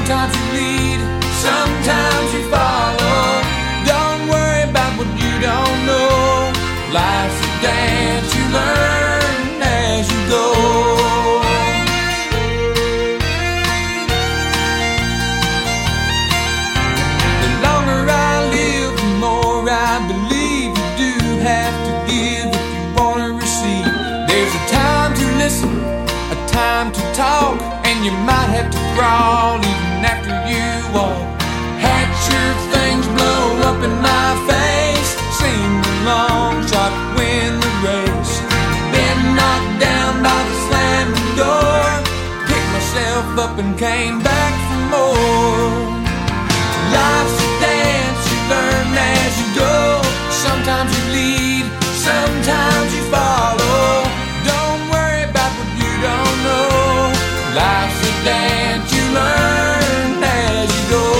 Sometimes you lead, sometimes you follow. Don't worry about what you don't know. Life's a dance, you learn as you go. The longer I live, the more I believe you do have to give if you want to receive. There's a time to listen, a time to talk, and you might have to crawl even after you walk. Had your things blow up in my face, sing along, try to win the race. Been knocked down by the slamming door, picked myself up and came back for more. Life's a dance, you learn as you go. Sometimes you lead, sometimes you follow. Don't worry about what you don't know. Life's a dance, you learn as you go.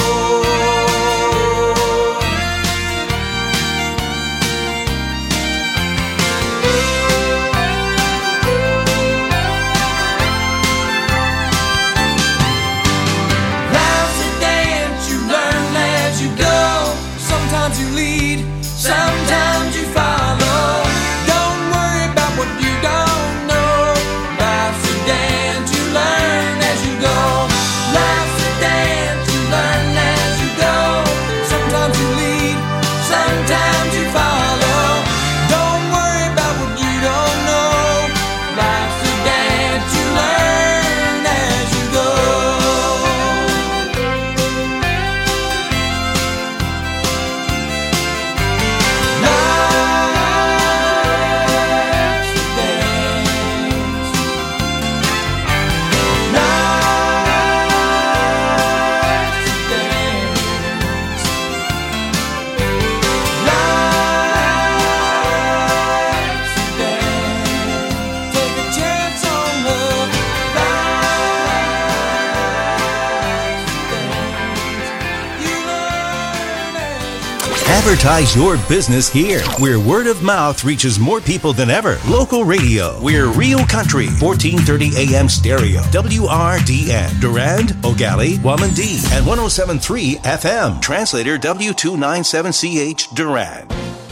Life's a dance, you learn as you go. Sometimes you lead, sometimes you follow. Don't worry about what you don't know. Life's a dance, you learn as you go. Life's a dance, you learn as you go. Sometimes you lead, sometimes you follow. Don't worry about what you don't know. Life's a dance, you learn as you go. Advertise your business here, where word of mouth reaches more people than ever. Local radio. We're Real Country, 1430 AM stereo. WRDN. Durand, Ogali, Wamandee, and 107.3 FM. Translator W297CH Durand.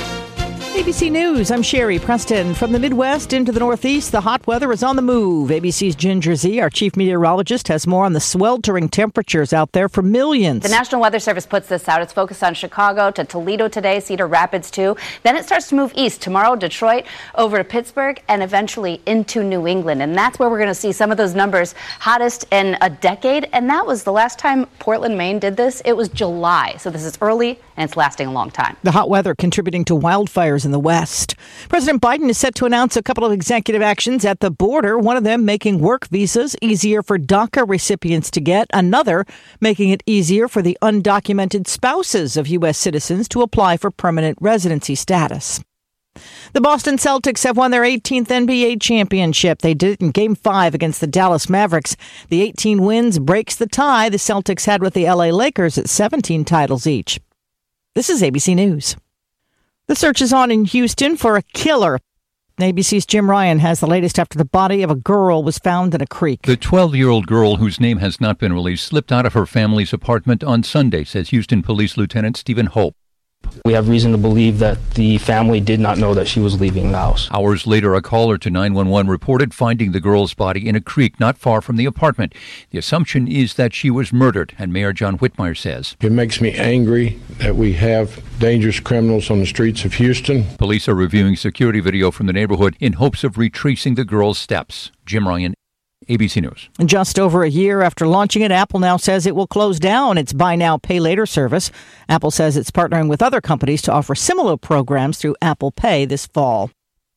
ABC News, I'm Sherry Preston. From the Midwest into the Northeast, the hot weather is on the move. ABC's Ginger Z, our chief meteorologist, has more on the sweltering temperatures out there for millions. The National Weather Service puts this out. It's focused on Chicago to Toledo today, Cedar Rapids too. Then it starts to move east tomorrow, Detroit, over to Pittsburgh, and eventually into New England. And that's where we're going to see some of those numbers hottest in a decade. And that was the last time Portland, Maine did this. It was July. So this is early and it's lasting a long time. The hot weather contributing to wildfires in the West. President Biden is set to announce a couple of executive actions at the border, one of them making work visas easier for DACA recipients to get, another making it easier for the undocumented spouses of U.S. citizens to apply for permanent residency status. The Boston Celtics have won their 18th NBA championship. They did it in Game 5 against the Dallas Mavericks. The 18 wins breaks the tie the Celtics had with the LA Lakers at 17 titles each. This is ABC News. The search is on in Houston for a killer. ABC's Jim Ryan has the latest after the body of a girl was found in a creek. The 12-year-old girl, whose name has not been released, slipped out of her family's apartment on Sunday, says Houston Police Lieutenant Stephen Hope. We have reason to believe that the family did not know that she was leaving the house. Hours later, a caller to 911 reported finding the girl's body in a creek not far from the apartment. The assumption is that she was murdered, and Mayor John Whitmire says, "It makes me angry that we have dangerous criminals on the streets of Houston." Police are reviewing security video from the neighborhood in hopes of retracing the girl's steps. Jim Ryan, ABC News. Just over a year after launching it, Apple now says it will close down its Buy Now, Pay Later service. Apple says it's partnering with other companies to offer similar programs through Apple Pay this fall.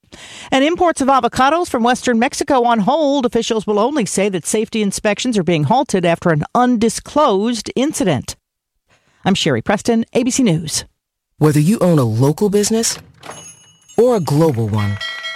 And imports of avocados from western Mexico on hold. Officials will only say that safety inspections are being halted after an undisclosed incident. I'm Sherry Preston, ABC News. Whether you own a local business or a global one,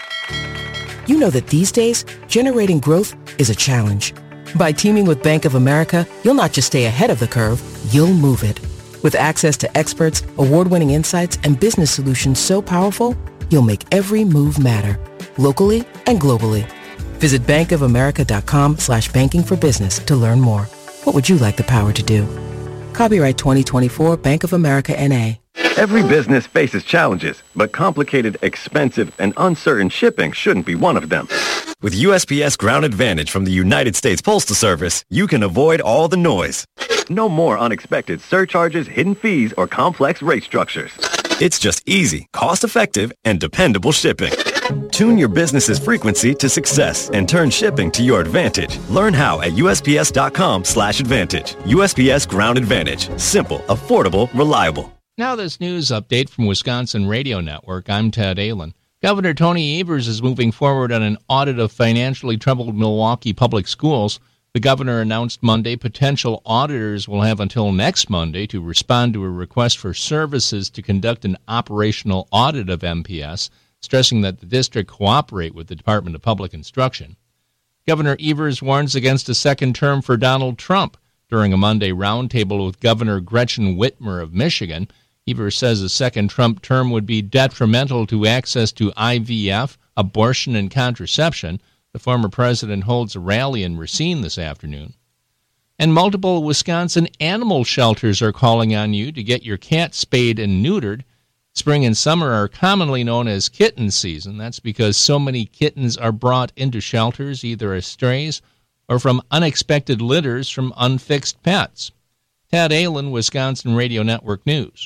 you know that these days, generating growth is a challenge. By teaming with Bank of America, you'll not just stay ahead of the curve, you'll move it. With access to experts, award-winning insights, and business solutions so powerful, you'll make every move matter, locally and globally. Visit bankofamerica.com/banking for business to learn more. What would you like the power to do? Copyright 2024 Bank of America N.A. Every business faces challenges, but complicated, expensive, and uncertain shipping shouldn't be one of them. With USPS Ground Advantage from the United States Postal Service, you can avoid all the noise. No more unexpected surcharges, hidden fees, or complex rate structures. It's just easy, cost-effective, and dependable shipping. Tune your business's frequency to success and turn shipping to your advantage. Learn how at USPS.com/advantage. USPS Ground Advantage. Simple, affordable, reliable. Now this news update from Wisconsin Radio Network. I'm Ted Allen. Governor Tony Evers is moving forward on an audit of financially troubled Milwaukee public schools. The governor announced Monday potential auditors will have until next Monday to respond to a request for services to conduct an operational audit of MPS, stressing that the district cooperate with the Department of Public Instruction. Governor Evers warns against a second term for Donald Trump. During a Monday roundtable with Governor Gretchen Whitmer of Michigan, Evers says a second Trump term would be detrimental to access to IVF, abortion, and contraception. The former president holds a rally in Racine this afternoon. And multiple Wisconsin animal shelters are calling on you to get your cat spayed and neutered. Spring and summer are commonly known as kitten season. That's because so many kittens are brought into shelters either as strays or from unexpected litters from unfixed pets. Ted Allen, Wisconsin Radio Network News.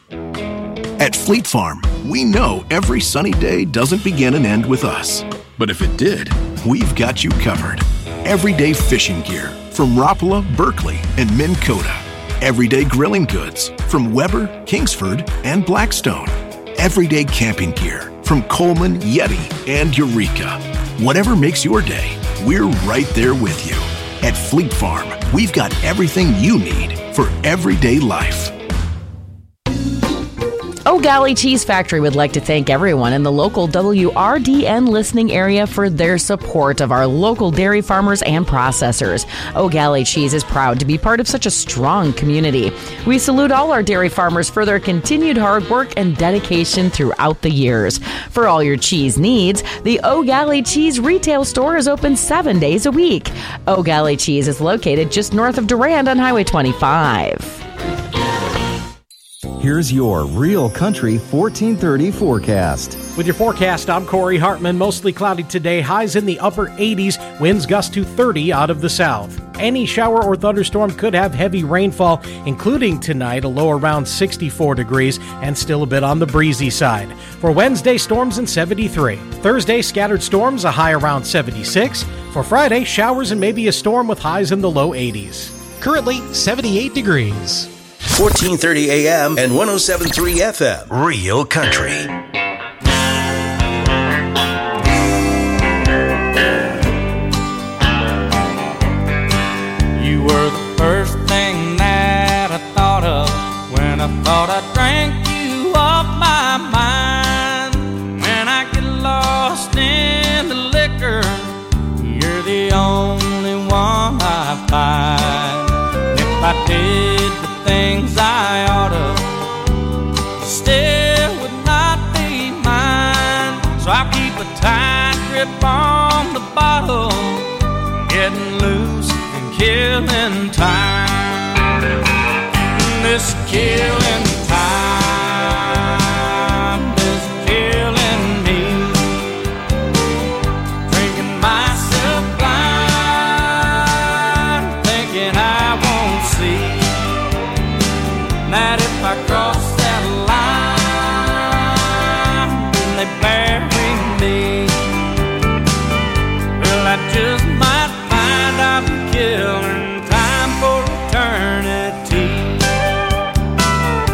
At Fleet Farm, we know every sunny day doesn't begin and end with us. But if it did, we've got you covered. Everyday fishing gear from Rapala, Berkeley, and Minn Kota. Everyday grilling goods from Weber, Kingsford, and Blackstone. Everyday camping gear from Coleman, Yeti, and Eureka. Whatever makes your day, we're right there with you. At Fleet Farm, we've got everything you need for everyday life. O'Galley Cheese Factory would like to thank everyone in the local WRDN listening area for their support of our local dairy farmers and processors. O'Galley Cheese is proud to be part of such a strong community. We salute all our dairy farmers for their continued hard work and dedication throughout the years. For all your cheese needs, the O'Galley Cheese retail store is open 7 days a week. O'Galley Cheese is located just north of Durand on Highway 25. Here's your Real Country 1430 forecast. With your forecast, I'm Corey Hartman. Mostly cloudy today, highs in the upper 80s, winds gust to 30 out of the south. Any shower or thunderstorm could have heavy rainfall, including tonight, a low around 64 degrees and still a bit on the breezy side. For Wednesday, storms in 73. Thursday, scattered storms, a high around 76. For Friday, showers and maybe a storm with highs in the low 80s. Currently, 78 degrees. 1430 AM and 107.3 FM. Real Country. You were the first thing that I thought of when I thought I drank you off my mind. When I get lost in the liquor, you're the only one I find. If I did things I oughta, still would not be mine. So I'll keep a tight grip on the bottle, getting loose and killing time. This killing time is killing me. Drinking myself blind, thinking I won't see that if I cross that line, then they bury me. Well, I just might find I'm killing time for eternity.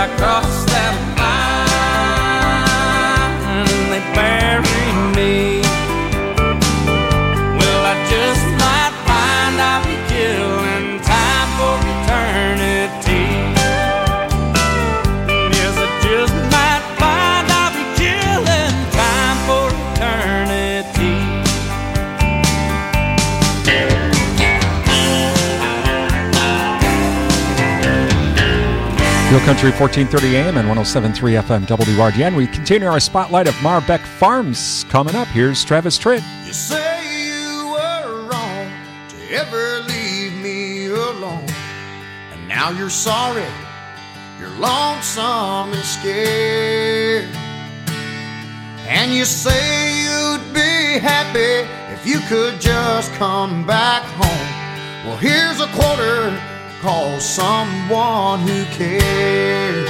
I cross that line and they bury me, well, I just might find I'll be killing time for eternity. Yes, I just might find I'll be killing time for eternity. Real Country 1430 AM and 107.3 FM WRDN. We continue our spotlight of Marbeck Farms. Coming up, here's Travis Tritt. You say you were wrong to ever leave me alone, and now you're sorry, you're lonesome and scared. And you say you'd be happy if you could just come back home. Well, here's a quarter, call someone who cares.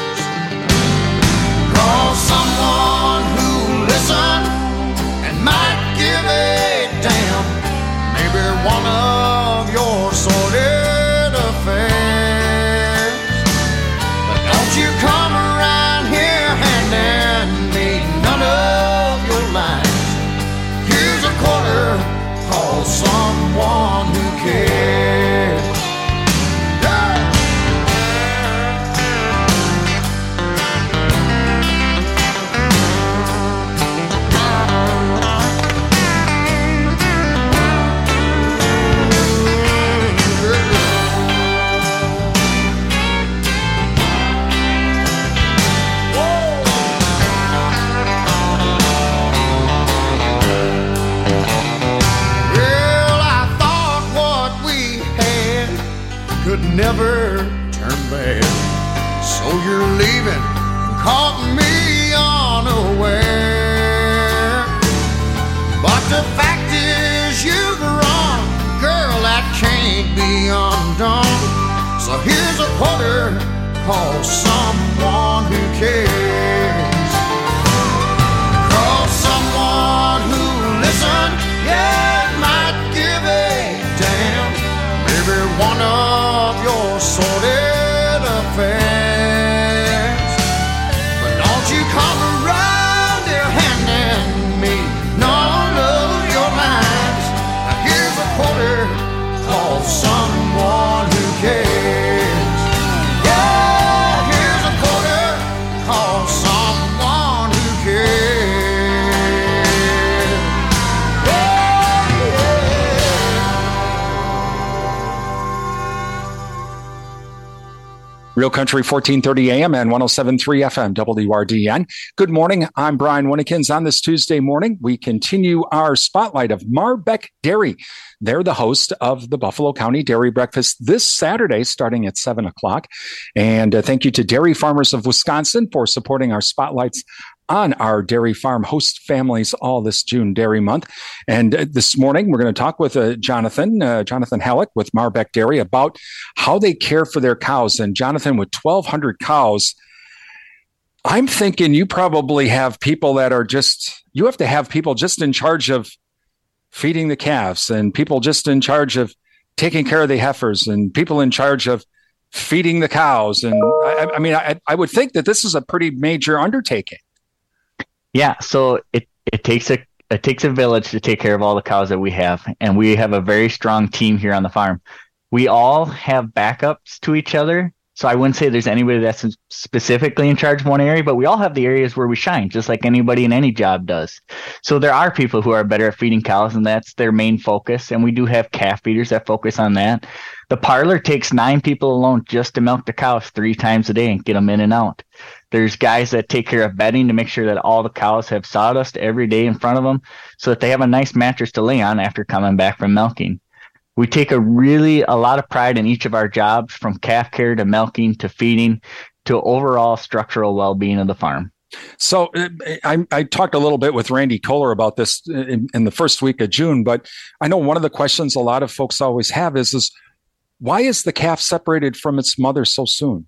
Call someone who'll listen and might give a damn. Maybe one of your sordid affairs. But don't you come around here handing me none of your lines. Here's a quarter, call someone who cares. Never turn back, so you're leaving and caught me unaware. But the fact is you've run, girl, that can't be undone. So here's a quarter, call someone who cares. Call someone who'll listen, yeah, might give a damn. Maybe one of your sordid affairs. But don't you come around here handing me none of your lines. Now here's a quarter, call someone who cares. Yeah, here's a quarter, call someone who cares. Yeah, yeah. Real Country 1430 AM and 107.3 FM WRDN. Good morning. I'm Brian Winnekins. On this Tuesday morning, we continue our spotlight of Marbeck Dairy. They're the host of the Buffalo County Dairy Breakfast this Saturday, starting at 7 o'clock. And thank you to Dairy Farmers of Wisconsin for supporting our spotlights on our dairy farm host families all this June Dairy Month. And this morning, we're going to talk with Jonathan Halleck with Marbeck Dairy about how they care for their cows. And Jonathan, with 1,200 cows, I'm thinking you probably have people that are you have to have people just in charge of feeding the calves, and people just in charge of taking care of the heifers, and people in charge of feeding the cows. And I would think that this is a pretty major undertaking. Yeah, so it takes a village to take care of all the cows that we have, and we have a very strong team here on the farm. We all have backups to each other, so I wouldn't say there's anybody that's specifically in charge of one area, but we all have the areas where we shine, just like anybody in any job does. So there are people who are better at feeding cows, and that's their main focus, and we do have calf feeders that focus on that. The parlor takes 9 people alone just to milk the cows 3 times a day and get them in and out. There's guys that take care of bedding to make sure that all the cows have sawdust every day in front of them so that they have a nice mattress to lay on after coming back from milking. We take a lot of pride in each of our jobs, from calf care to milking to feeding to overall structural well-being of the farm. So I talked a little bit with Randy Kohler about this in the first week of June, but I know one of the questions a lot of folks always have is why is the calf separated from its mother so soon?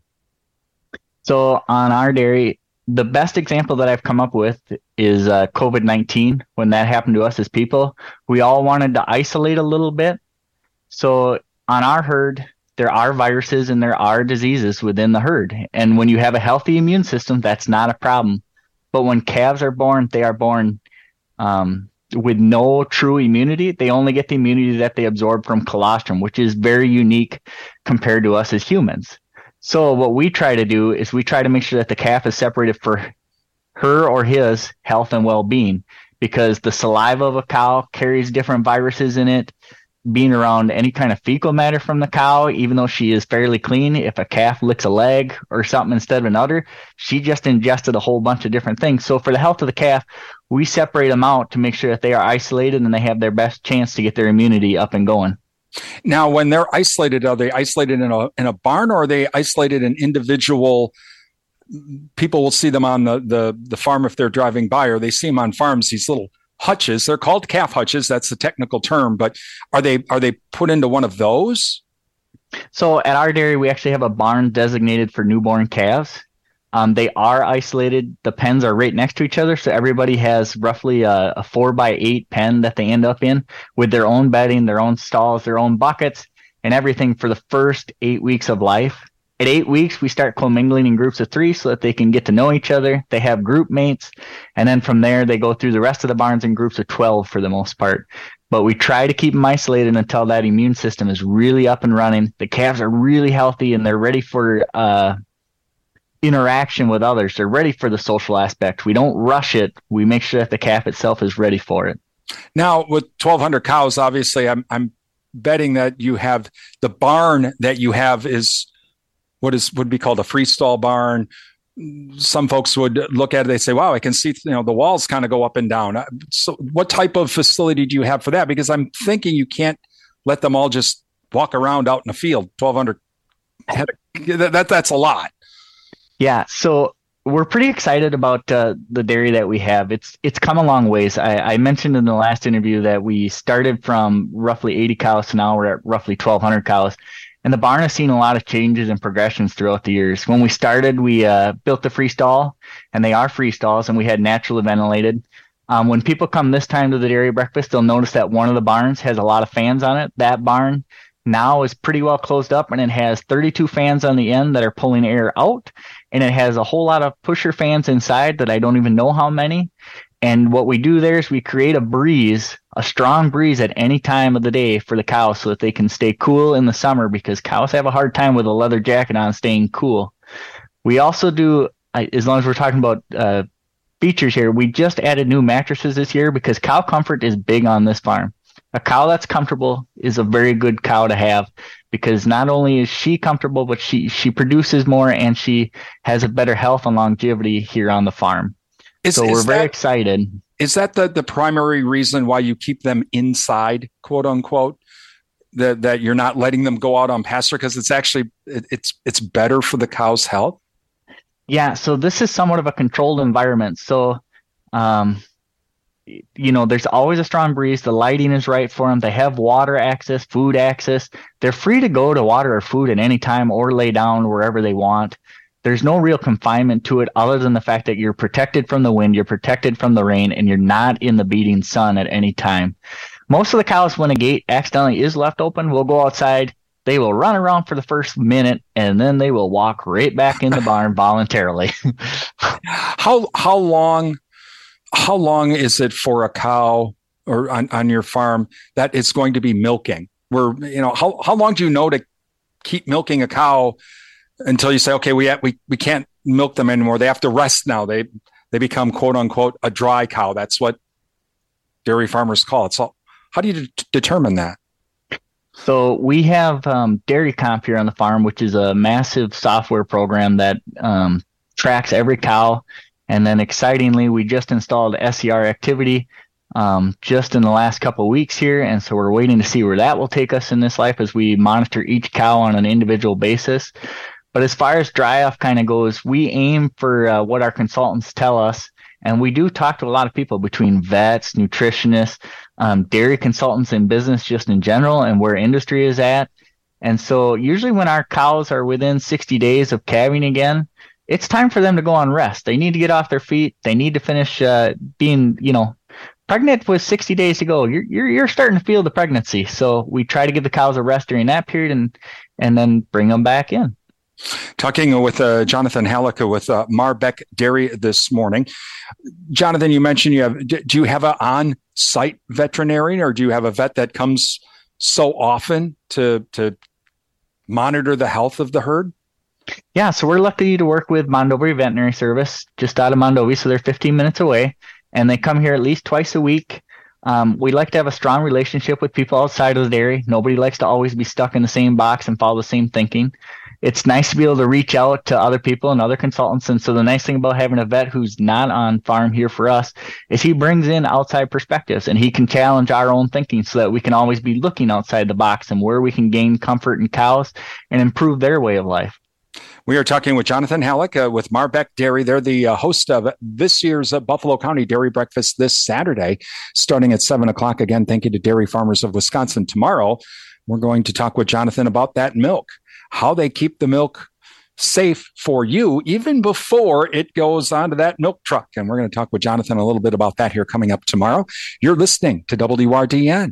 So on our dairy, the best example that I've come up with is COVID-19. When that happened to us as people, we all wanted to isolate a little bit. So on our herd, there are viruses and there are diseases within the herd. And when you have a healthy immune system, that's not a problem. But when calves are born, they are born with no true immunity. They only get the immunity that they absorb from colostrum, which is very unique compared to us as humans. So what we try to do is we try to make sure that the calf is separated for her or his health and well-being, because the saliva of a cow carries different viruses in it. Being around any kind of fecal matter from the cow, even though she is fairly clean, if a calf licks a leg or something instead of an udder, she just ingested a whole bunch of different things. So for the health of the calf, we separate them out to make sure that they are isolated and they have their best chance to get their immunity up and going. Now, when they're isolated, are they isolated in a barn, or are they isolated in individual? People will see them on the farm if they're driving by, or they see them on farms, these little hutches. They're called calf hutches. That's the technical term. But are they put into one of those? So at our dairy, we actually have a barn designated for newborn calves. They are isolated. The pens are right next to each other. So everybody has roughly a 4x8 pen that they end up in with their own bedding, their own stalls, their own buckets, and everything for the first 8 weeks of life. At 8 weeks, we start commingling in groups of 3 so that they can get to know each other. They have group mates. And then from there, they go through the rest of the barns in groups of 12 for the most part. But we try to keep them isolated until that immune system is really up and running. The calves are really healthy and they're ready for interaction with others. They're ready for the social aspect. We don't rush it. We make sure that the calf itself is ready for it. Now, with 1,200 cows, obviously, I'm betting that you have the barn that you have is would be called a freestall barn. Some folks would look at it, they say, wow, I can see, the walls kind of go up and down. So what type of facility do you have for that? Because I'm thinking you can't let them all just walk around out in the field. 1,200, that's a lot. Yeah. So we're pretty excited about the dairy that we have. It's come a long ways. I mentioned in the last interview that we started from roughly 80 cows to now we're at roughly 1,200 cows. And the barn has seen a lot of changes and progressions throughout the years. When we started, we built the free stall, and they are free stalls, and we had naturally ventilated. When people come this time to the dairy breakfast, they'll notice that one of the barns has a lot of fans on it. That barn now is pretty well closed up, and it has 32 fans on the end that are pulling air out, and it has a whole lot of pusher fans inside that I don't even know how many. And what we do there is we create a strong breeze at any time of the day for the cows so that they can stay cool in the summer, because cows have a hard time with a leather jacket on staying cool. We also do, as long as we're talking about features here, we just added new mattresses this year because cow comfort is big on this farm. A cow that's comfortable is a very good cow to have, because not only is she comfortable, but she produces more and she has a better health and longevity here on the farm. So we're very excited. Is that the primary reason why you keep them inside, quote unquote, that you're not letting them go out on pasture? Because it's actually, it's better for the cow's health? Yeah. So this is somewhat of a controlled environment. So, there's always a strong breeze. The lighting is right for them. They have water access, food access. They're free to go to water or food at any time or lay down wherever they want. There's no real confinement to it other than the fact that you're protected from the wind, you're protected from the rain, and you're not in the beating sun at any time. Most of the cows, when a gate accidentally is left open, will go outside. They will run around for the first minute, and then they will walk right back in the barn voluntarily. How long is it for a cow or on your farm that it's going to be milking? How long do you know to keep milking a cow until you say, okay, we can't milk them anymore. They have to rest now. They become, quote unquote, a dry cow. That's what dairy farmers call it. So how do you determine that? So we have Dairy Comp here on the farm, which is a massive software program that tracks every cow. And then excitingly, we just installed SCR Activity just in the last couple of weeks here. And so we're waiting to see where that will take us in this life as we monitor each cow on an individual basis. But as far as dry off kind of goes, we aim for what our consultants tell us. And we do talk to a lot of people between vets, nutritionists, dairy consultants in business just in general and where industry is at. And so usually when our cows are within 60 days of calving again, it's time for them to go on rest. They need to get off their feet. They need to finish being, pregnant with 60 days to go. You're starting to feel the pregnancy. So we try to give the cows a rest during that period. and then bring them back in. Talking with Jonathan Halleck with Marbeck Dairy this morning. Jonathan, you mentioned do you have an on-site veterinarian, or do you have a vet that comes so often to monitor the health of the herd? Yeah, so we're lucky to work with Mondovi Veterinary Service just out of Mondovi, so they're 15 minutes away, and they come here at least twice a week. We like to have a strong relationship with people outside of the dairy. Nobody likes to always be stuck in the same box and follow the same thinking. It's nice to be able to reach out to other people and other consultants. And so the nice thing about having a vet who's not on farm here for us is he brings in outside perspectives, and he can challenge our own thinking so that we can always be looking outside the box and where we can gain comfort in cows and improve their way of life. We are talking with Jonathan Halleck with Marbeck Dairy. They're the host of this year's Buffalo County Dairy Breakfast this Saturday, starting at 7 o'clock. Again, thank you to Dairy Farmers of Wisconsin. Tomorrow, we're going to talk with Jonathan about that milk, how they keep the milk safe for you even before it goes onto that milk truck. And we're going to talk with Jonathan a little bit about that here coming up tomorrow. You're listening to WRDN.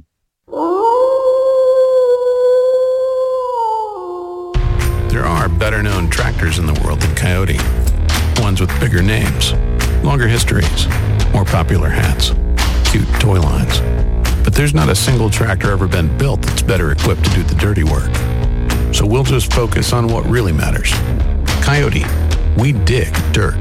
There are better-known tractors in the world than Coyote. Ones with bigger names, longer histories, more popular hats, cute toy lines. But there's not a single tractor ever been built that's better equipped to do the dirty work. So we'll just focus on what really matters. Coyote, we dig dirt.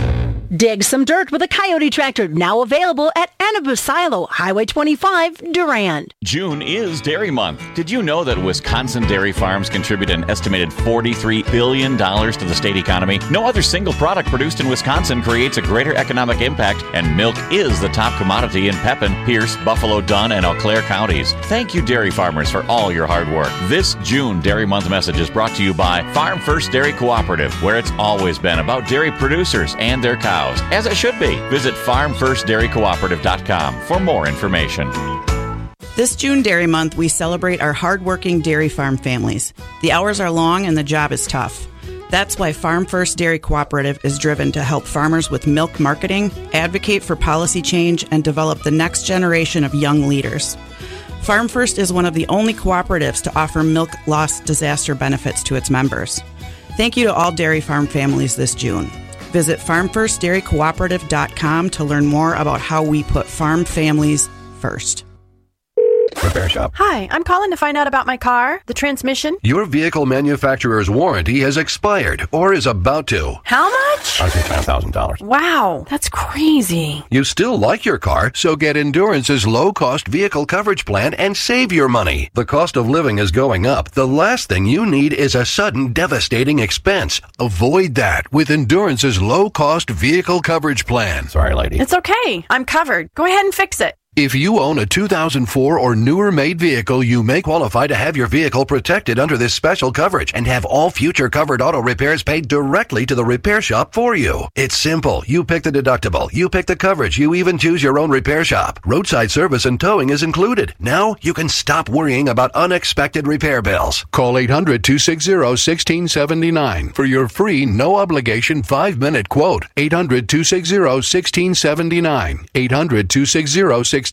Dig some dirt with a Coyote tractor, now available at Annabu Silo, Highway 25, Durand. June is Dairy Month. Did you know that Wisconsin dairy farms contribute an estimated $43 billion to the state economy? No other single product produced in Wisconsin creates a greater economic impact, and milk is the top commodity in Pepin, Pierce, Buffalo, Dunn, and Eau Claire counties. Thank you, dairy farmers, for all your hard work. This June Dairy Month message is brought to you by Farm First Dairy Cooperative, where it's always been about dairy producers and their cows. As it should be. Visit farmfirstdairycooperative.com for more information. This June Dairy Month, we celebrate our hardworking dairy farm families. The hours are long and the job is tough. That's why Farm First Dairy Cooperative is driven to help farmers with milk marketing, advocate for policy change, and develop the next generation of young leaders. Farm First is one of the only cooperatives to offer milk loss disaster benefits to its members. Thank you to all dairy farm families this June. Visit farmfirstdairycooperative.com to learn more about how we put farm families first. Repair Shop. Hi, I'm calling to find out about my car, the transmission. Your vehicle manufacturer's warranty has expired or is about to. How much? $110,000. Wow, that's crazy. You still like your car, so get Endurance's low-cost vehicle coverage plan and save your money. The cost of living is going up. The last thing you need is a sudden, devastating expense. Avoid that with Endurance's low-cost vehicle coverage plan. Sorry, lady. It's okay. I'm covered. Go ahead and fix it. If you own a 2004 or newer made vehicle, you may qualify to have your vehicle protected under this special coverage and have all future covered auto repairs paid directly to the repair shop for you. It's simple. You pick the deductible. You pick the coverage. You even choose your own repair shop. Roadside service and towing is included. Now you can stop worrying about unexpected repair bills. Call 800-260-1679 for your free, no obligation 5-minute quote. 800-260-1679. 800-260-1679.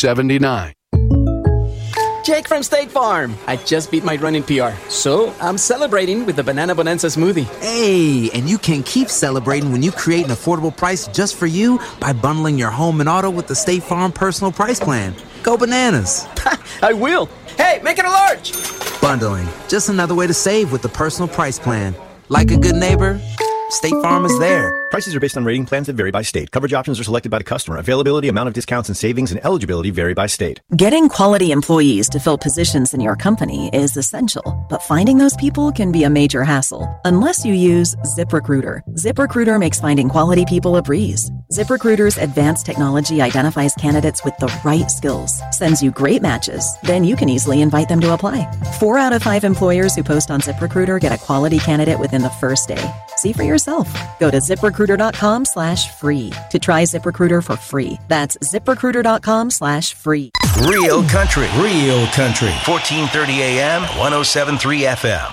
Jake from State Farm. I just beat my running PR, so I'm celebrating with the Banana Bonanza smoothie. Hey, and you can keep celebrating when you create an affordable price just for you by bundling your home and auto with the State Farm Personal Price Plan. Go bananas. I will. Hey, make it a large. Bundling, just another way to save with the Personal Price Plan. Like a good neighbor, State Farm is there. Prices are based on rating plans that vary by state. Coverage options are selected by the customer. Availability, amount of discounts and savings, and eligibility vary by state. Getting quality employees to fill positions in your company is essential, but finding those people can be a major hassle unless you use ZipRecruiter. ZipRecruiter makes finding quality people a breeze. ZipRecruiter's advanced technology identifies candidates with the right skills, sends you great matches, then you can easily invite them to apply. 4 out of 5 employers who post on ZipRecruiter get a quality candidate within the first day. See for yourself. Go to ZipRecruiter.com/free to try ZipRecruiter for free. That's ZipRecruiter.com/free. Real country. 1430 AM, 107.3 FM.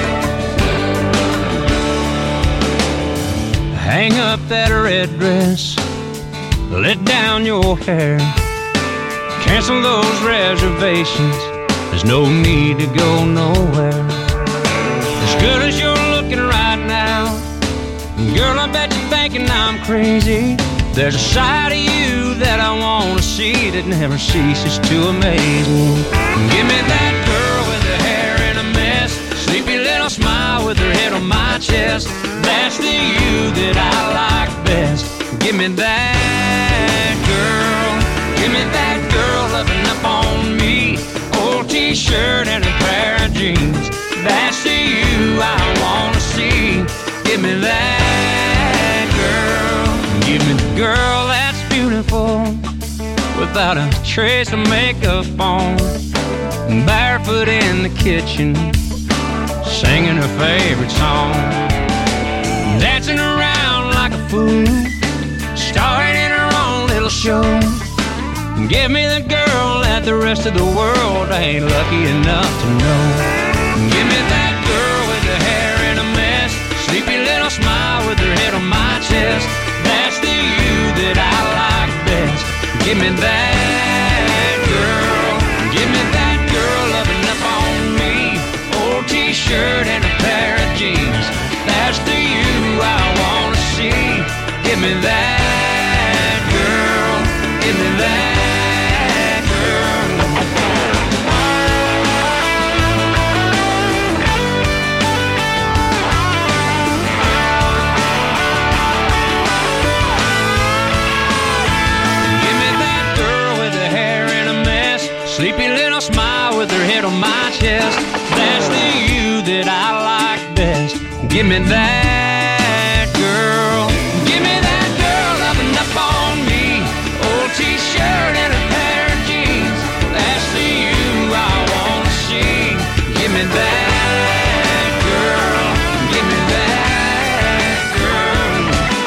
Hang up that red dress let down your hair. Cancel those reservations, there's no need to go nowhere. As good as you're looking right now, girl, I bet you're thinking I'm crazy. There's a side of you that I want to see that never ceases to amaze me. Give me that girl with her hair in a mess, sleepy little smile with her head on my chest. That's the you that I like best. Give me that girl. Give me that girl loving up on me. Old t-shirt and a pair of jeans. That's the you I want to see. Give me that girl. Give me the girl that's beautiful, without a trace of makeup on, barefoot in the kitchen, singing her favorite song, dancing around like a fool, starring in her own little show. Give me the girl that the rest of the world ain't lucky enough to know. Give me that girl with her hair in a mess, sleepy little smile with her head on my chest. That's the you that I like best. Give me that girl. Give me that girl loving up on me. Old t-shirt and a pair of jeans. That's the you I want to see. Give me that girl. Give me that. Sleepy little smile with her head on my chest. That's the you that I like best. Give me that girl. Give me that girl loving up on me. Old t-shirt and a pair of jeans. That's the you I want to see. Give me that girl. Give me that girl.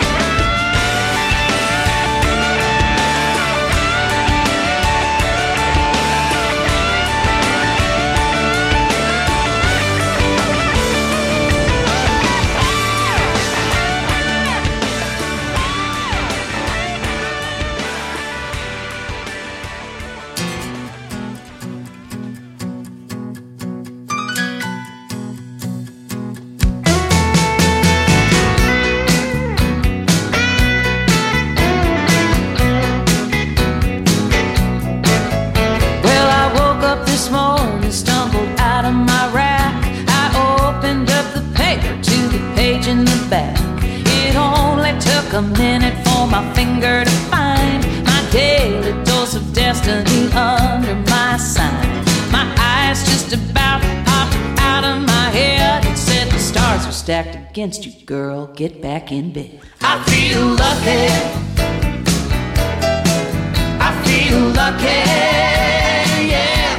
A minute for my finger to find my daily dose of destiny under my sign. My eyes just about popped out of my head and said the stars are stacked against you, girl. Get back in bed. I feel lucky. I feel lucky, yeah.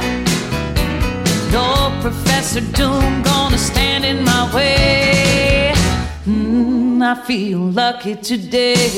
No Professor Doom gonna stand in my way. I feel lucky today.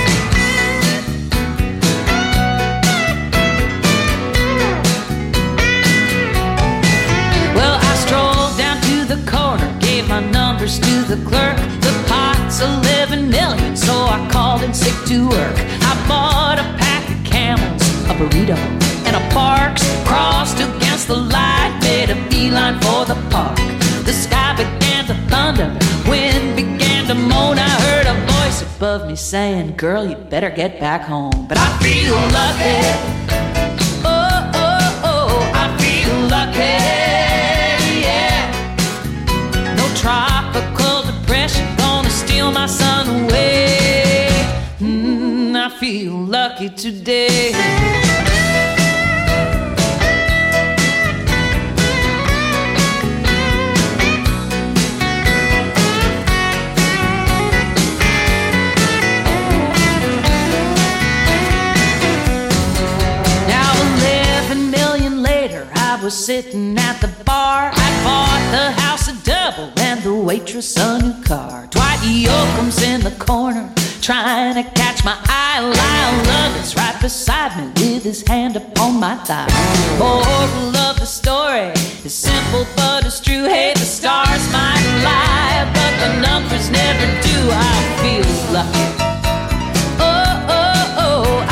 Well, I strolled down to the corner, gave my numbers to the clerk. The pot's 11 million, so I called in sick to work. I bought a pack of Camels, a burrito, and a Parks. Crossed against the light, made a beeline for the park. The sky began to thunder, wind began to moan. I heard a voice above me saying, girl, you better get back home. But I feel lucky. Oh, oh, oh, I feel lucky, yeah. No tropical depression gonna steal my sun away. I feel lucky today. Was sitting at the bar. I bought the house a double and the waitress a new car. Dwight Yoakam's in the corner trying to catch my eye. Lyle Lovett's right beside me with his hand upon my thigh. Moral of the story is simple but it's true. Hey, the stars might lie, but the numbers never do. I feel lucky. Oh, oh, oh,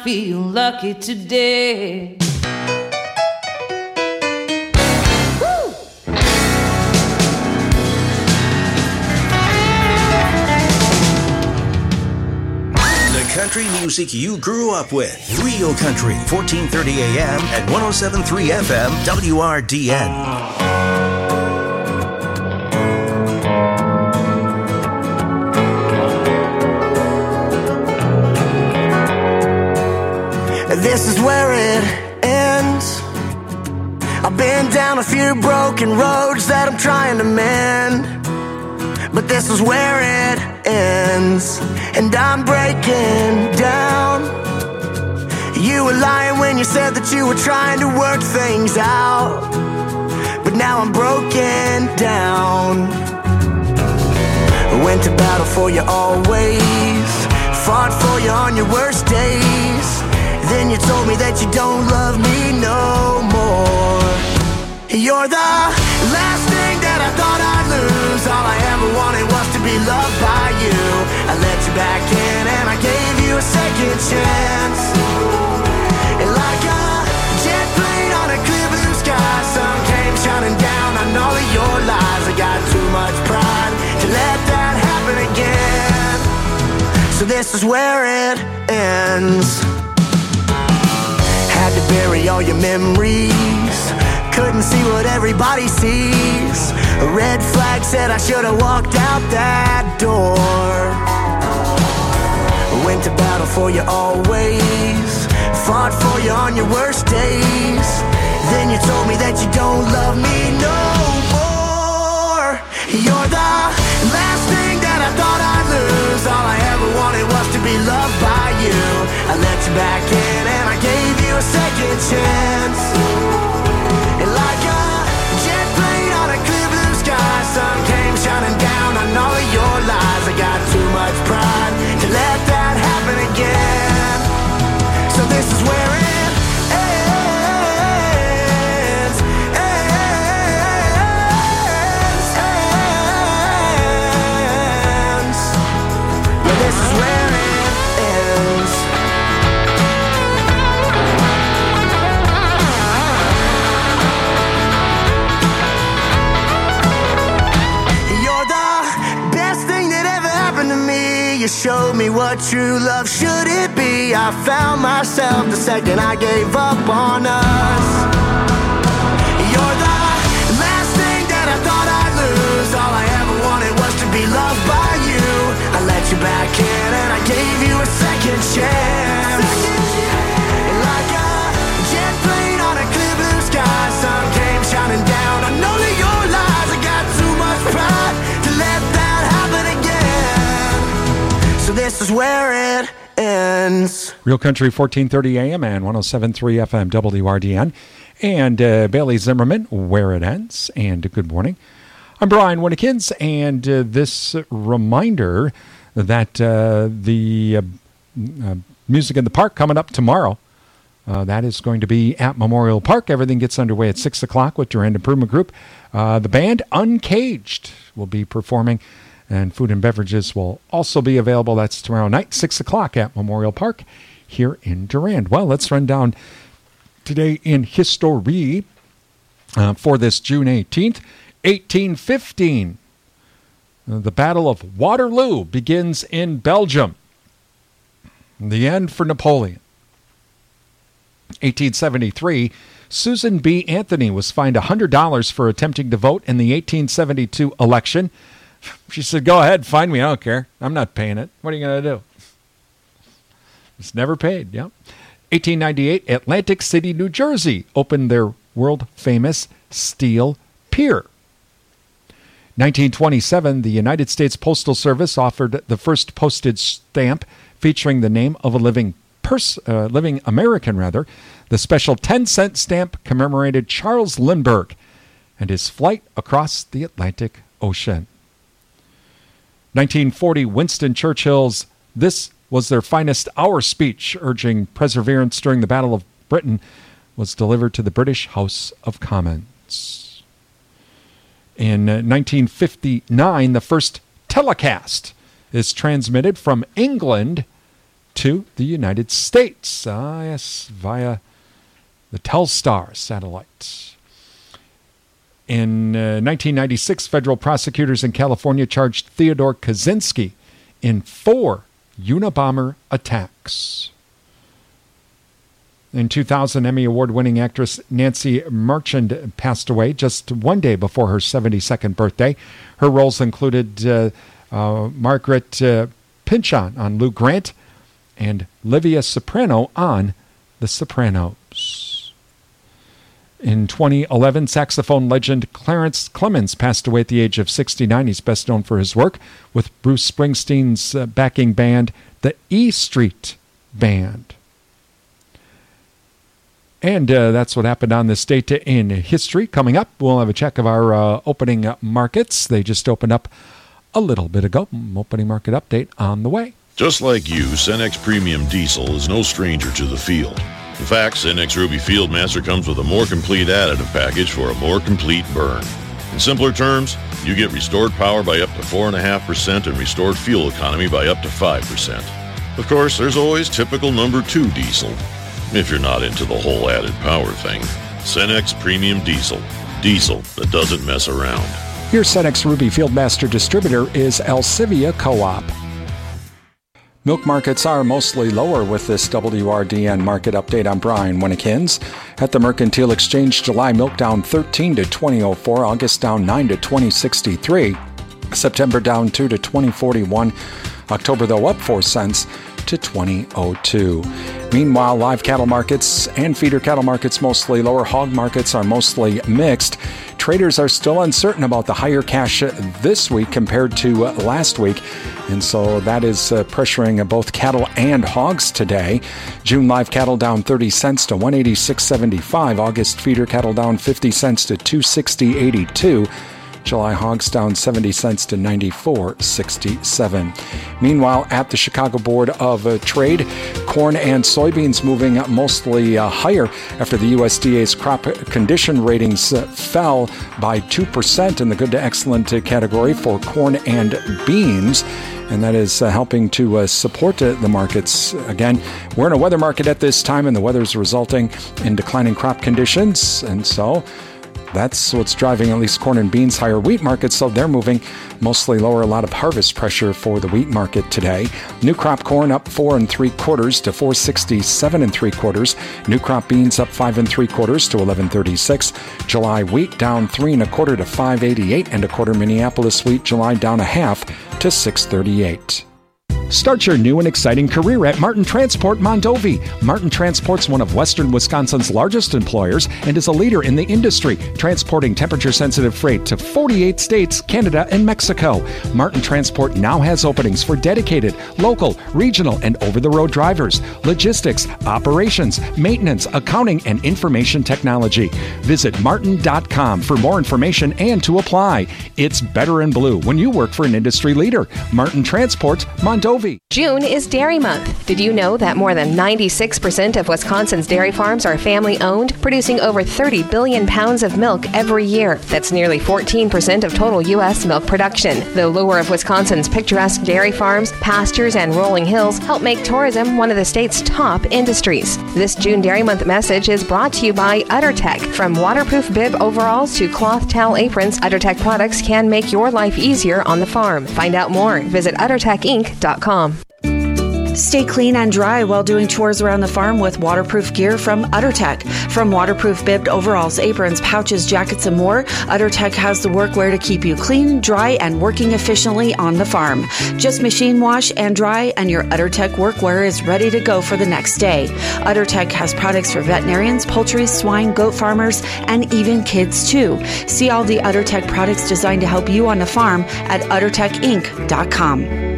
feel lucky today. Country music you grew up with. Real Country, 1430 AM and 107.3 FM, WRDN. This is where it ends. I've been down a few broken roads that I'm trying to mend, but this is where it ends, and I'm breaking down. You were lying when you said that you were trying to work things out, but now I'm broken down. I went to battle for you always, fought for you on your worst days. Then you told me that you don't love me no more. You're the last thing that I thought I'd lose. All I ever wanted was to be loved by you. I let you back in and I gave you a second chance. And like a jet plane on a clear blue sky, sun came shining down on all of your lies. I got too much pride to let that happen again. So this is where it ends. Had to bury all your memories, couldn't see what everybody sees. A red flag said I should have walked out that door. Went to battle for you always, fought for you on your worst days. Then you told me that you don't love me no more. You're the last thing that I thought I'd lose. All I ever wanted was to be loved by you. I let you back in and I gave you a second chance. And like a jet plane on a clear blue sky, sun came shining down on all of your lies. I got too much pride to let that happen again. So this is where it ends, ends. Yeah, this is where it ends. You showed me what true love should it be. I found myself the second I gave up on us. You're the last thing that I thought I'd lose. All I ever wanted was to be loved by you. I let you back in and I gave you a second chance. And like a jet plane on a clear blue sky, sun came shining down on all of your lies. I got too much pride to let that happen again. So this is where it ends. Real Country, 1430 AM and 107.3 FM, WRDN. And Bailey Zimmerman, Where It Ends. And good morning. I'm Brian Winnikins, and this reminder that the Music in the Park coming up tomorrow. That is going to be at Memorial Park. Everything gets underway at 6 o'clock with Durand Improvement Group. The band Uncaged will be performing, and food and beverages will also be available. That's tomorrow night, 6 o'clock at Memorial Park here in Durand. Well, let's run down today in history for this June 18th. 1815, the Battle of Waterloo begins in Belgium. The end for Napoleon. 1873, Susan B. Anthony was fined $100 for attempting to vote in the 1872 election. She said, go ahead, fine me, I don't care. I'm not paying it. What are you going to do? It's never paid, yeah. 1898, Atlantic City, New Jersey opened their world-famous steel pier. 1927, the United States Postal Service offered the first postage stamp featuring the name of a living American. The special 10-cent stamp commemorated Charles Lindbergh and his flight across the Atlantic Ocean. 1940, Winston Churchill's "This Was Their Finest Hour" speech urging perseverance during the Battle of Britain was delivered to the British House of Commons. In 1959, the first telecast is transmitted from England to the United States. Yes, via the Telstar satellite. In 1996, federal prosecutors in California charged Theodore Kaczynski in 4 Unabomber attacks. In 2000, Emmy Award-winning actress Nancy Marchand passed away just one day before her 72nd birthday. Her roles included Margaret Pynchon on Lou Grant and Livia Soprano on The Sopranos. In 2011, saxophone legend Clarence Clemons passed away at the age of 69. He's best known for his work with Bruce Springsteen's backing band, the E Street Band. And that's what happened on this date in history. Coming up, we'll have a check of our opening markets. They just opened up a little bit ago. Opening market update on the way. Just like you, Cenex Premium Diesel is no stranger to the field. In fact, Cenex Ruby Fieldmaster comes with a more complete additive package for a more complete burn. In simpler terms, you get restored power by up to 4.5% and restored fuel economy by up to 5%. Of course, there's always typical number 2 diesel. If you're not into the whole added power thing, Cenex Premium Diesel. Diesel that doesn't mess around. Your Cenex Ruby Fieldmaster distributor is Alcivia Co-op. Milk markets are mostly lower with this WRDN market update. I'm Brian Winnekins. At the Mercantile Exchange, July milk down 13 to 20.04, August down 9 to 20.63, September down 2 to 20.41, October though up 4 cents to 20.02. Meanwhile, live cattle markets and feeder cattle markets mostly lower. Hog markets are mostly mixed. Traders are still uncertain about the higher cash this week compared to last week, and so that is pressuring both cattle and hogs today. June live cattle down 30 cents to 186.75. August feeder cattle down 50 cents to 260.82. July hogs down 70 cents to 94.67. Meanwhile, at the Chicago Board of Trade, corn and soybeans moving mostly higher after the USDA's crop condition ratings fell by 2% in the good to excellent category for corn and beans. And that is helping to support the markets. Again, we're in a weather market at this time, and the weather is resulting in declining crop conditions. And so that's what's driving at least corn and beans higher. Wheat markets, so they're moving mostly lower. A lot of harvest pressure for the wheat market today. New crop corn up 4 3/4 to 467 3/4. New crop beans up 5 3/4 to 1136. July wheat down 3 1/4 to 588 1/4. Minneapolis wheat July down 1/2 to 638. Start your new and exciting career at Martin Transport Mondovi. Martin Transport's one of western Wisconsin's largest employers and is a leader in the industry, transporting temperature-sensitive freight to 48 states, Canada, and Mexico. Martin Transport now has openings for dedicated, local, regional, and over-the-road drivers, logistics, operations, maintenance, accounting, and information technology. Visit martin.com for more information and to apply. It's better in blue when you work for an industry leader. Martin Transport Mondovi. June is Dairy Month. Did you know that more than 96% of Wisconsin's dairy farms are family-owned, producing over 30 billion pounds of milk every year? That's nearly 14% of total U.S. milk production. The lure of Wisconsin's picturesque dairy farms, pastures, and rolling hills help make tourism one of the state's top industries. This June Dairy Month message is brought to you by UtterTech. From waterproof bib overalls to cloth towel aprons, UtterTech products can make your life easier on the farm. Find out more. Visit UtterTechInc.com. Stay clean and dry while doing chores around the farm with waterproof gear from UtterTech. From waterproof bibbed overalls, aprons, pouches, jackets, and more, UtterTech has the workwear to keep you clean, dry, and working efficiently on the farm. Just machine wash and dry, and your UtterTech workwear is ready to go for the next day. UtterTech has products for veterinarians, poultry, swine, goat farmers, and even kids too. See all the UtterTech products designed to help you on the farm at UtterTechInc.com.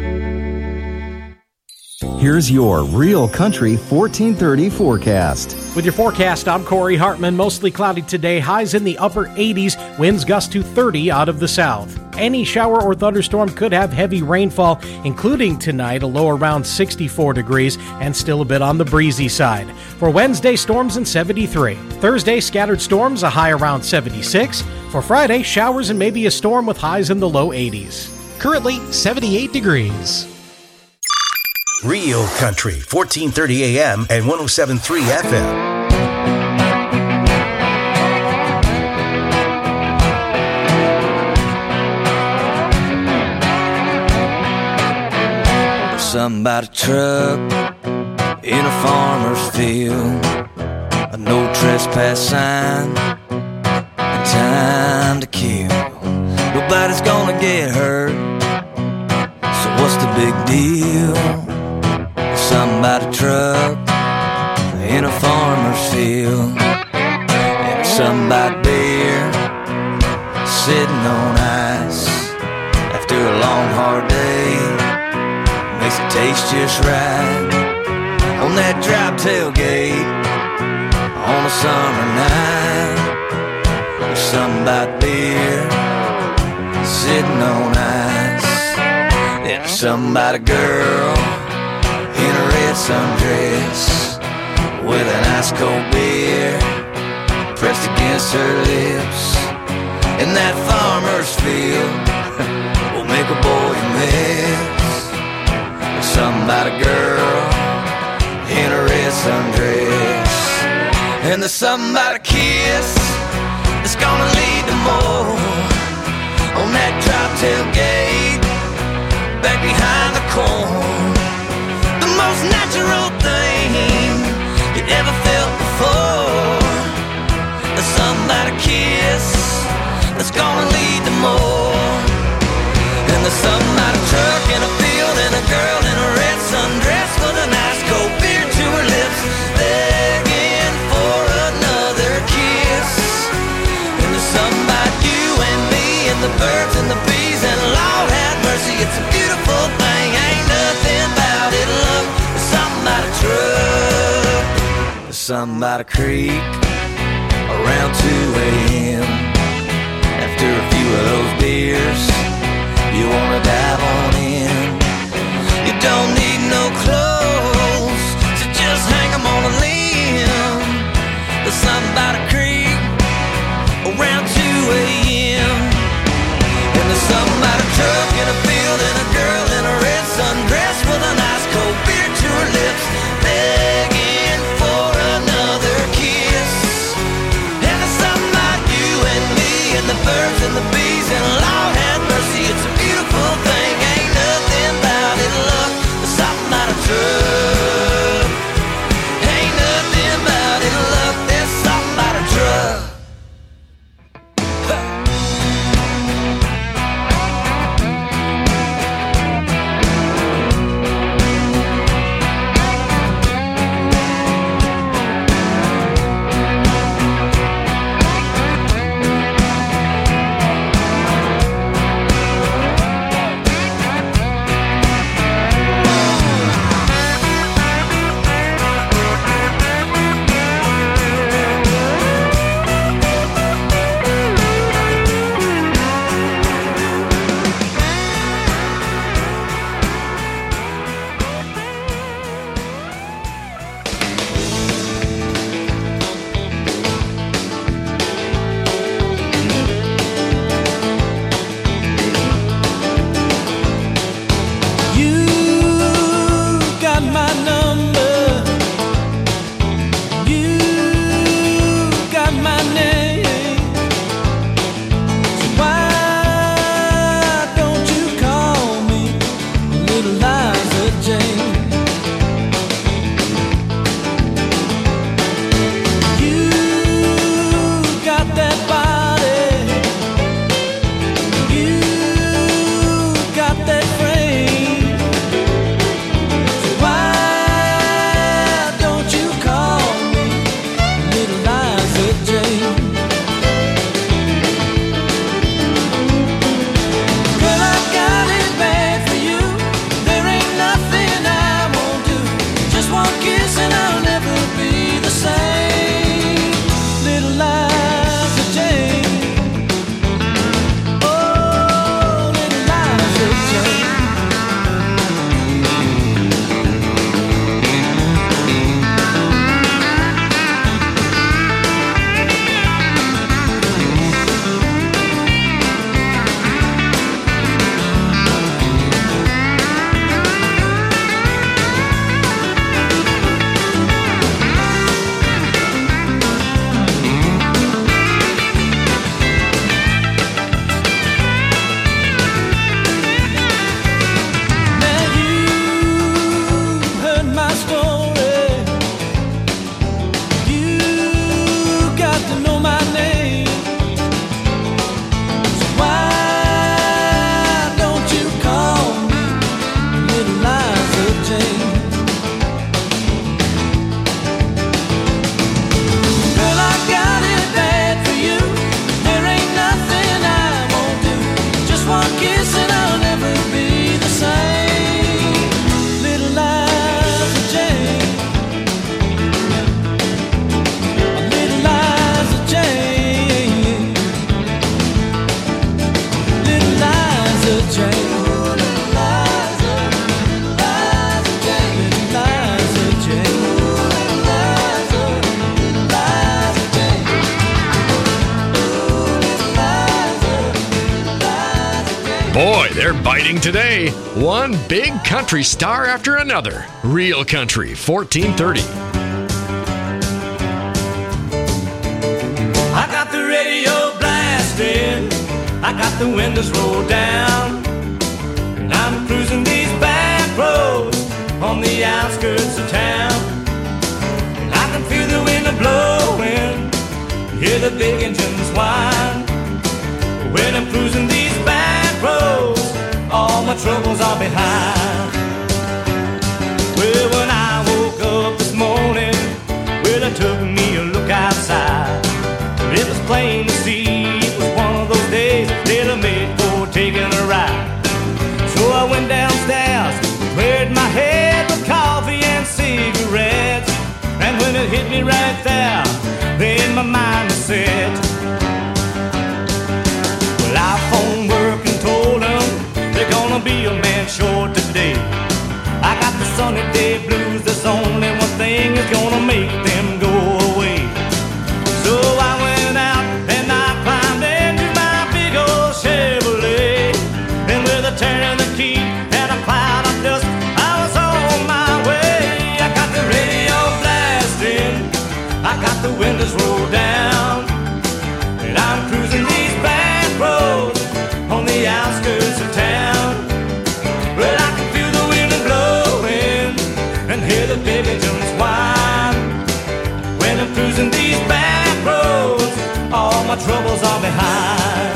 Here's your Real Country 1430 forecast. With your forecast, I'm Corey Hartman. Mostly cloudy today, highs in the upper 80s, winds gust to 30 out of the south. Any shower or thunderstorm could have heavy rainfall, including tonight, a low around 64 degrees and still a bit on the breezy side. For Wednesday, storms in 73. Thursday, scattered storms, a high around 76. For Friday, showers and maybe a storm with highs in the low 80s. Currently, 78 degrees. Real Country, 1430 AM and 107.3 FM. Somebody truck in a farmer's field, a no trespass sign, and time to kill. Nobody's gonna get hurt, so what's the big deal? Somebody truck in a farmer's field, and somebody beer sitting on ice after a long hard day. Makes it taste just right on that drop tailgate on a summer night. There's something about beer sitting on ice. And there's something about a girl in a red sundress with an ice cold beer pressed against her lips. And that farmer's field will make a boy miss. Something about a girl in a red sundress. And there's something about a kiss that's gonna lead to more on that drop tailgate back behind the corn. The most natural thing you ever felt before. There's something about a kiss that's gonna lead to more. And there's something about a truck in a field and a girl in a red sundress with a nice cold beer to her lips, begging for another kiss. And there's something about you and me and the birds and the bees, and Lord have mercy, it's a beautiful thing. Ain't nothing about it, love. There's something about a truck. There's something about a creek around 2 a.m. After a few of those beers, you wanna dive on in. You don't need no clothes, so just hang 'em on a limb. There's something about a creek around 2 a.m. And there's something about a truck in a field and a girl in a red sundress with a nice cold beer to her lips, begging for another kiss. And there's something about you Boy, they're biting today. One big country star after another. Real Country 1430. I got the radio blasting, I got the windows rolled down, and I'm cruising these back roads on the outskirts of town. And I can feel the wind blowing, hear the big engines whine. When I'm cruising these back roads, all my troubles are behind. Well, when I woke up this morning, well, I took me a look outside. It was plain to see it was one of those days that I made for taking a ride. So I went downstairs, cleared my head with coffee and cigarettes. And when it hit me right there, then my mind was set. Well, I phoned work and told them they're gonna be a man short today. I got the sunny day blues, there's only one thing that's gonna make them go away. So I went out and I climbed into my big old Chevrolet, and with a turn of the key and a cloud of dust, I was on my way. I got the radio blasting, I got the windows rolled down, and I'm cruising these back roads on the outskirts of town. Well, I can feel the wind blowing and hear the big engines whine. When I'm cruising these back roads, all my troubles are behind.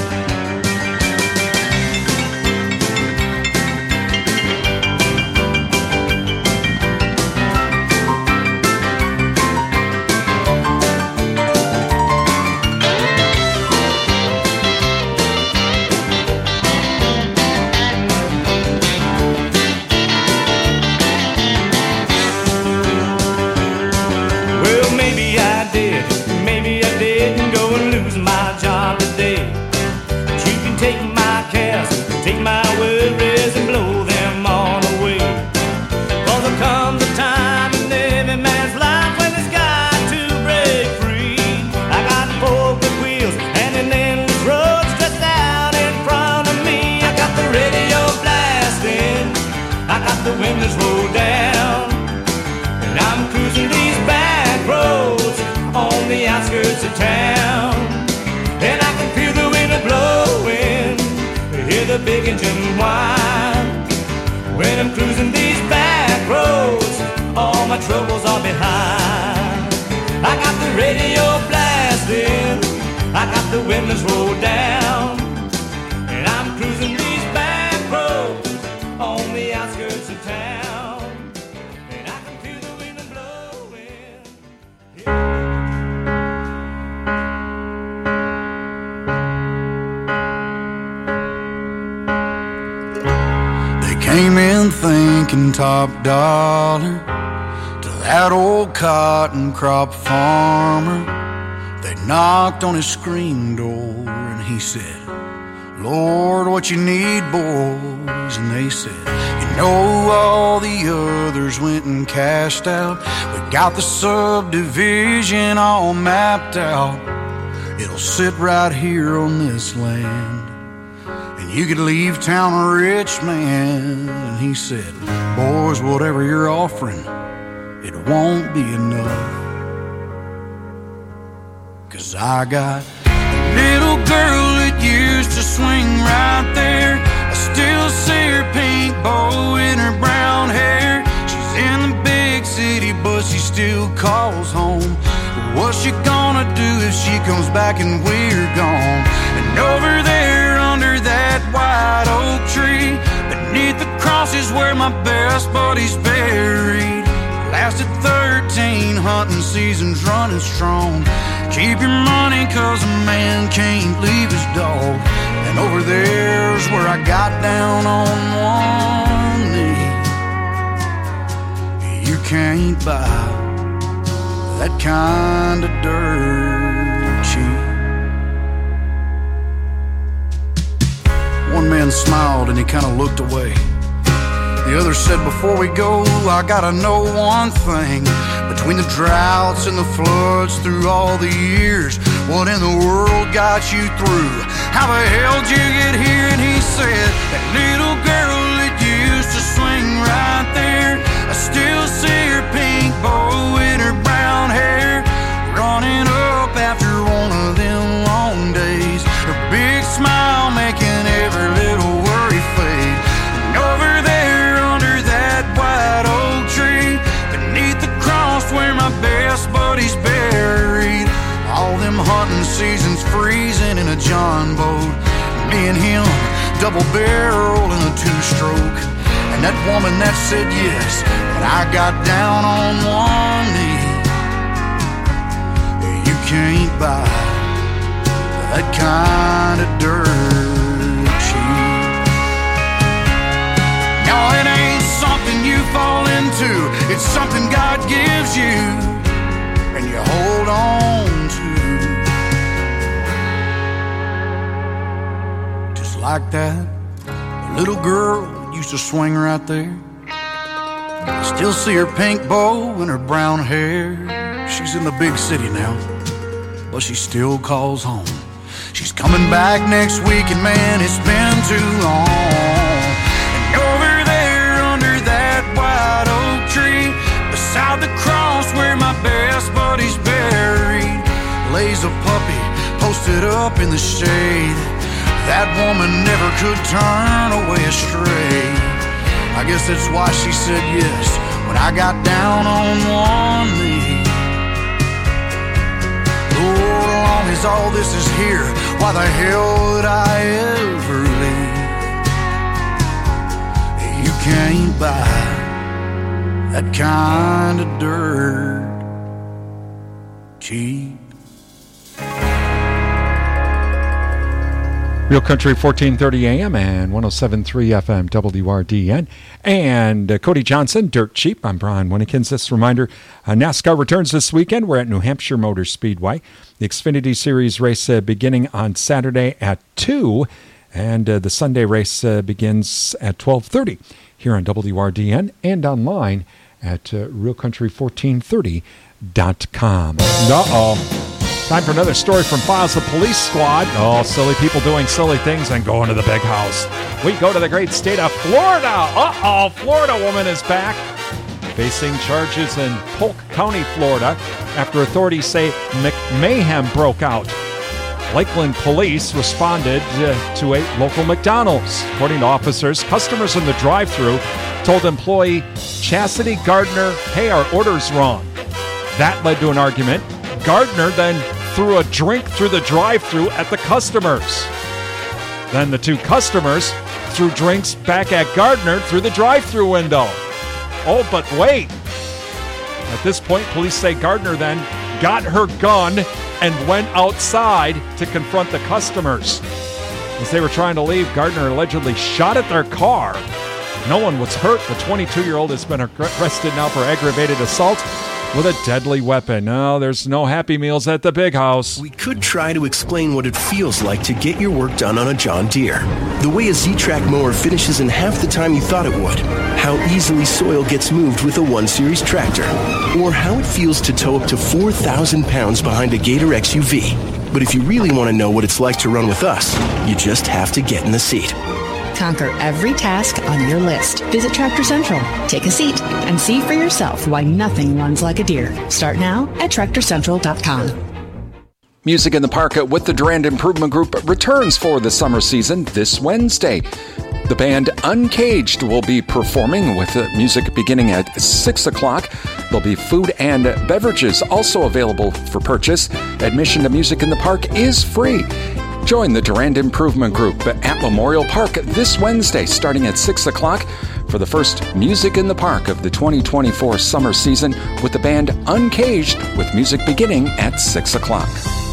Take my worries and blow them all away. For there comes a time in every man's life when it's got to break free. I got 4 big wheels and an endless road stretched out in front of me. I got the radio blasting, I got the windows rolled down, and I'm cruising these back roads on the outskirts of town. And I can feel the wind blowing, hear the big engine whine. When I'm cruising these back roads, all my troubles are behind. I got the radio blasting, I got the windows rolled down, and I'm cruising these back roads on the outskirts of town. And I can feel the wind blowing. Came in thinking top dollar to that old cotton crop farmer. They knocked on his screen door and he said, Lord, what you need, boys? And they said, you know, all the others went and cashed out. We got the subdivision all mapped out. It'll sit right here on this land. You could leave town a rich man. And he said, boys, whatever you're offering, it won't be enough. 'Cause I got a little girl that used to swing right there. I still see her pink bow in her brown hair. She's in the big city, but she still calls home. What's she gonna do if she comes back and we're gone? And over there under that white oak tree, beneath the cross is where my best buddy's buried. Lasted 13 hunting seasons running strong. Keep your money 'cause a man can't leave his dog. And over there's where I got down on one knee. You can't buy that kind of dirt cheap. One man smiled and he kind of looked away. The other said, before we go, I gotta know one thing. Between the droughts and the floods through all the years, what in the world got you through? How the hell did you get here? And he said, that little girl that used to swing right there, I still see her pink bow in her brown hair, running up after one of them long days, her big smile making every little worry fade. And over there under that white oak tree, beneath the cross where my best buddy's buried, all them hunting seasons freezing in a John boat, me and him double barrel in a two-stroke. And that woman that said yes, but I got down on one knee. You can't buy that kind of dirt cheap. No, it ain't something you fall into, it's something God gives you and you hold on to. Just like that, the little girl used to swing right there. I still see her pink bow and her brown hair. She's in the big city now, but she still calls home. She's coming back next week, and man, it's been too long. And over there under that white oak tree, beside the cross where my best buddy's buried, lays a puppy posted up in the shade. That woman never could turn away astray. I guess that's why she said yes when I got down on one knee. Lord, as long as all this is here, why the hell would I ever leave? You can't buy that kind of dirt cheap. Real Country 1430 AM and 107.3 FM WRDN. And Cody Johnson, Dirt Cheap. I'm Brian Winnekins. This reminder, NASCAR returns this weekend. We're at New Hampshire Motor Speedway. The Xfinity Series race beginning on Saturday at 2. And the Sunday race begins at 12:30 here on WRDN and online at realcountry1430.com. Uh-oh. Time for another story from Files of Police Squad. Oh, silly people doing silly things and going to the big house. We go to the great state of Florida. Uh-oh, Florida woman is back, facing charges in Polk County, Florida, after authorities say mayhem broke out. Lakeland police responded to a local McDonald's. According to officers, customers in the drive-thru told employee Chastity Gardner, hey, our order's wrong. That led to an argument. Gardner then threw a drink through the drive-thru at the customers. Then the two customers threw drinks back at Gardner through the drive-thru window. Oh, but wait. At this point, police say Gardner then got her gun and went outside to confront the customers. As they were trying to leave, Gardner allegedly shot at their car. No one was hurt. The 22-year-old has been arrested now for aggravated assault with a deadly weapon. No, there's no Happy Meals at the big house. We could try to explain what it feels like to get your work done on a John Deere. The way a Z-Track mower finishes in half the time you thought it would. How easily soil gets moved with a 1 Series tractor. Or how it feels to tow up to 4,000 pounds behind a Gator XUV. But if you really want to know what it's like to run with us, you just have to get in the seat. Conquer every task on your list. Visit Tractor Central, take a seat, and see for yourself why nothing runs like a Deere. Start now at TractorCentral.com. Music in the Park with the Durand Improvement Group returns for the summer season this Wednesday. The band Uncaged will be performing with music beginning at 6 o'clock. There'll be food and beverages also available for purchase. Admission to Music in the Park is free. Join the Durand Improvement Group at Memorial Park this Wednesday starting at 6 o'clock for the first Music in the Park of the 2024 summer season with the band Uncaged with music beginning at 6 o'clock.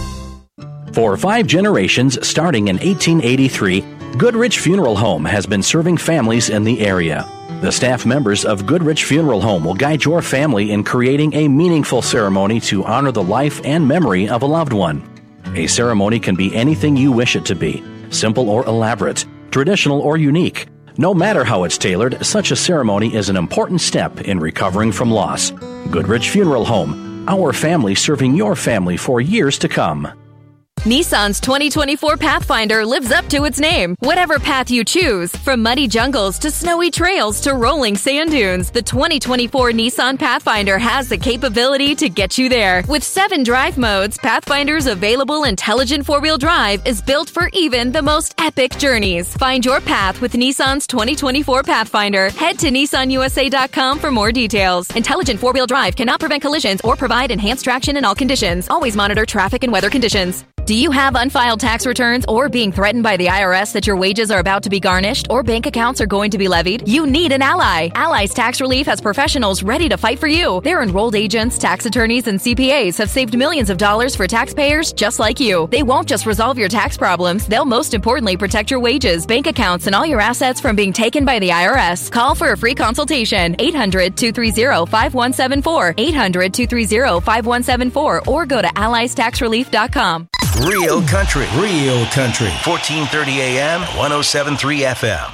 For 5 generations starting in 1883, Goodrich Funeral Home has been serving families in the area. The staff members of Goodrich Funeral Home will guide your family in creating a meaningful ceremony to honor the life and memory of a loved one. A ceremony can be anything you wish it to be, simple or elaborate, traditional or unique. No matter how it's tailored, such a ceremony is an important step in recovering from loss. Goodrich Funeral Home, our family serving your family for years to come. Nissan's 2024 Pathfinder lives up to its name. Whatever path you choose, from muddy jungles to snowy trails to rolling sand dunes, the 2024 Nissan Pathfinder has the capability to get you there. With 7 drive modes, Pathfinder's available intelligent 4-wheel drive is built for even the most epic journeys. Find your path with Nissan's 2024 Pathfinder. Head to nissanusa.com for more details. Intelligent 4-wheel drive cannot prevent collisions or provide enhanced traction in all conditions. Always monitor traffic and weather conditions. Do you have unfiled tax returns or being threatened by the IRS that your wages are about to be garnished or bank accounts are going to be levied? You need an Ally. Ally's Tax Relief has professionals ready to fight for you. Their enrolled agents, tax attorneys, and CPAs have saved millions of dollars for taxpayers just like you. They won't just resolve your tax problems, they'll most importantly protect your wages, bank accounts, and all your assets from being taken by the IRS. Call for a free consultation. 800-230-5174. 800-230-5174 or go to allystaxrelief.com. Real country. 1430 AM, 107.3 FM.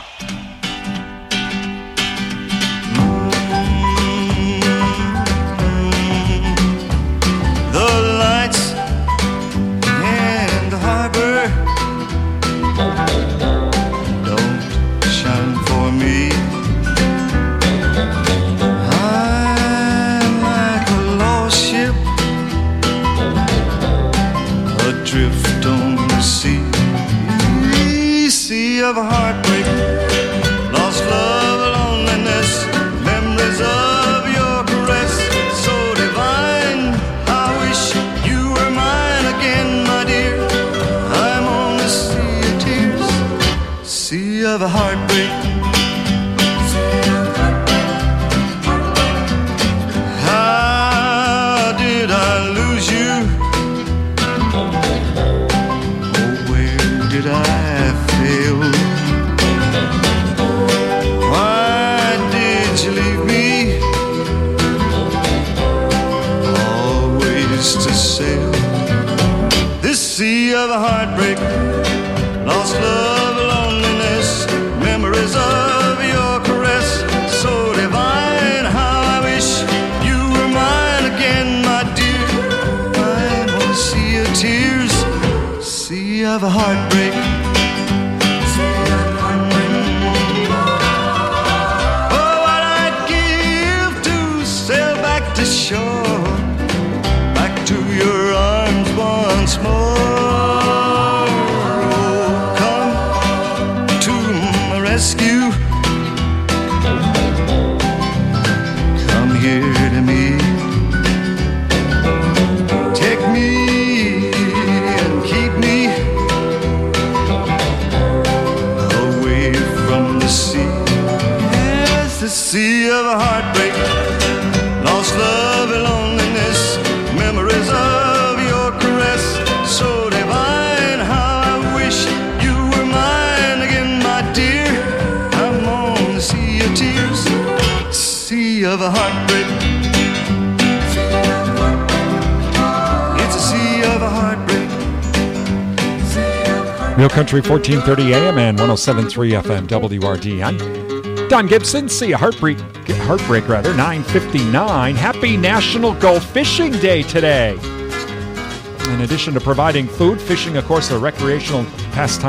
The lights in the harbor don't shine for me. I'm like a lost ship adrift on the sea of heartbreak, lost love, loneliness, memories of your caress, so divine. I wish you were mine again, my dear. I'm on the sea of tears, sea of heartbreak. How did I lose you? Did I fail? Why did you leave me? Always to sail this sea of heartbreak, lost love, loneliness, memories of your caress, so divine. How I wish you were mine again, my dear. I'm on a sea of tears, sea of heartbreak. Oh, what I'd give to sail back to shore, back to your arms once more. Oh, come to my rescue, come here to me, take me and keep me away from the sea. Yes, the sea of heartbreak, lost love and loneliness, memories of your caress, so divine. How I wish you were mine again, my dear. I'm on the sea of tears, sea of heartbreak. It's a sea of heartbreak. Real Country 1430 AM and 107.3 FM WRDN. Don Gibson, see a heartbreak 9:59. Happy National Go Fishing Day today. In addition to providing food, fishing, of course, a recreational pastime